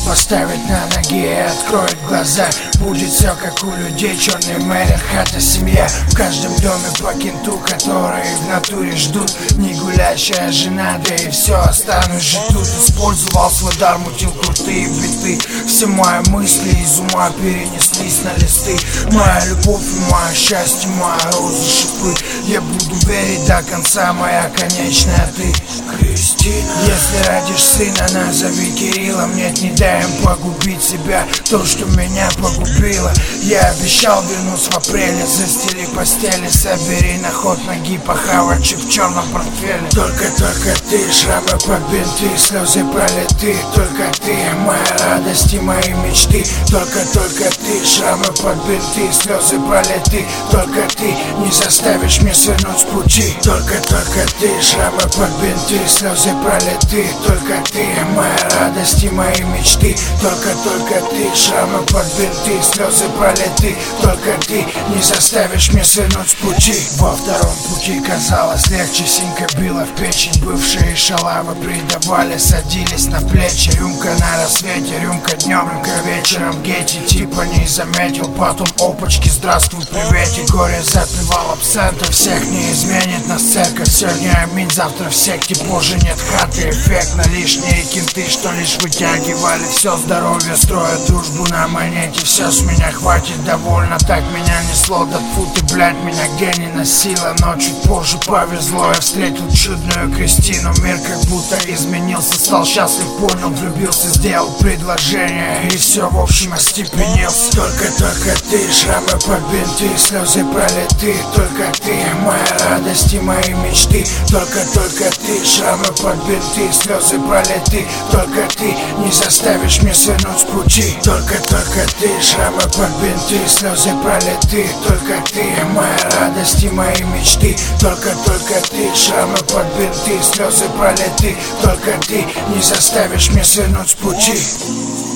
поставить на ноги и откроет глаза. Будет все как у людей, черный мэрия, хата, семья. В каждом доме по кенту, которые в натуре ждут. Не гулящая жена, да и все останусь же тут. Использовал свой дар, мутил крутые биты. Все мои мысли из ума перенеслись на листы. Моя любовь и мое счастье, моя роза, шипы. Я буду верить до конца, моя конечная ты, Кристина. Если родишь сына, назови Кириллом. Нет, не дай им погубить себя, то, что меня погубило. Я обещал, вернусь в апреле. Застели постели, собери на ход ноги, похавачи в черном портфеле. Только ты, шрамы под бинты, слезы пролиты. Только ты, моя радость и мои мечты. Только ты, шрамы под бинты, слезы пролиты. Только ты не заставишь меня свернуть с пути. Только ты, шрамы под бинты, слезы пролиты. Только ты, моя радость и мои мечты. Только ты, шрамы под бинты, слезы пролиты. Только ты не заставишь меня свернуть с пути. Во втором пути казалось легче, синька била в печень. Бывшие шалавы предавали, садились на плечи. Рюмка на рассвете, рюмка днем, рюмка вечером. Гетти типа не заметил, потом опачки, здравствуй, привете. Горе запивал абсента, всех не изменит нас церковь. Сегодня аминь, завтра в секте, позже нет хаты. Эффект на лишние кенты, что лишь вытягивали все здоровье, строят дружбу на монете. Все с меня хватит, довольно, так меня несло. Да тьфу ты, блядь, меня гений носила. Но чуть позже повезло, я встретил чудную Кристину. Мир как будто изменился, стал счастлив, понял, влюбился, сделал предложение. И все, в общем, остепенился. Только ты, шрамы под бинты, слезы пролиты. Только ты, моя радость и мои мечты. Только ты, шрамы под бинты, слезы пролиты. Только ты не заставишь меня свернуть с пути. Только ты, шрамы под бинты, слезы пролиты. Только ты, моя радость и мои мечты. Только ты, шрамы под бинты, слезы пролиты. Только ты не заставишь меня свернуть с пути.